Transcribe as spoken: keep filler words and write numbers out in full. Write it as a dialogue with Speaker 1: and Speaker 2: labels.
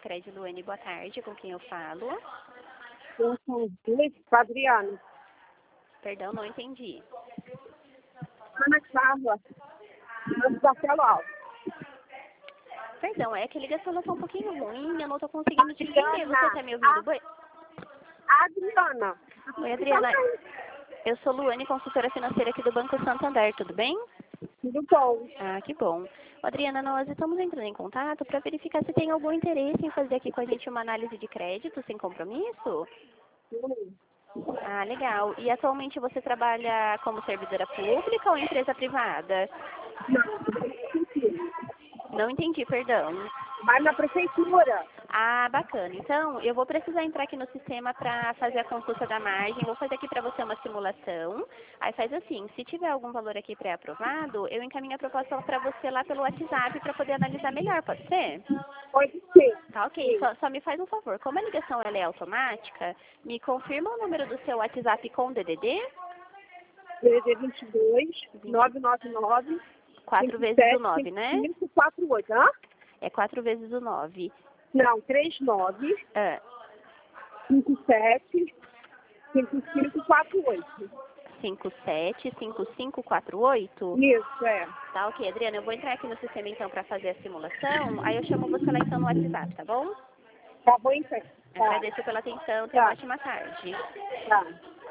Speaker 1: Sicredi, Luane, boa tarde, com quem eu falo?
Speaker 2: Eu sou Adriana.
Speaker 1: Perdão, não entendi.
Speaker 2: Ana Carla. Marcelo Alves.
Speaker 1: Perdão, é que a ligação está um pouquinho ruim, eu não estou conseguindo te entender. Você está me ouvindo bem?
Speaker 2: Adriana.
Speaker 1: Oi, Adriana. Eu sou Luane, consultora financeira aqui do Banco Santander, tudo bem?
Speaker 2: Tudo bom.
Speaker 1: Ah, que bom. Adriana, nós estamos entrando em contato para verificar se tem algum interesse em fazer aqui com a gente uma análise de crédito sem compromisso?
Speaker 2: Sim.
Speaker 1: Ah, legal. E atualmente você trabalha como servidora pública ou empresa privada? Não entendi, perdão.
Speaker 2: Vai na prefeitura.
Speaker 1: Ah, bacana. Então, eu vou precisar entrar aqui no sistema para fazer a consulta da margem. Vou fazer aqui para você uma simulação. Aí faz assim, se tiver algum valor aqui pré-aprovado, eu encaminho a proposta para você lá pelo WhatsApp para poder analisar melhor, pode ser?
Speaker 2: Pode ser.
Speaker 1: Tá, ok. Só, só me faz um favor. Como a ligação ela é automática, me confirma o número do seu WhatsApp com D D D?
Speaker 2: D D D vinte e dois, nove nove nove,
Speaker 1: Quatro vezes o nove, né?
Speaker 2: cinco quatro oito. Hã?
Speaker 1: É quatro vezes o nove.
Speaker 2: Não, três nove,
Speaker 1: Ah,
Speaker 2: cinco sete, cinco cinco quatro oito.
Speaker 1: cinco sete cinco cinco quatro oito?
Speaker 2: Isso, é.
Speaker 1: Tá, ok, Adriana, eu vou entrar aqui no sistema então para fazer a simulação, aí eu chamo você lá então no WhatsApp, tá bom?
Speaker 2: Tá bom, então. Tá.
Speaker 1: Agradeço pela atenção, tenha uma
Speaker 2: Tá.
Speaker 1: ótima tarde.
Speaker 2: Tá.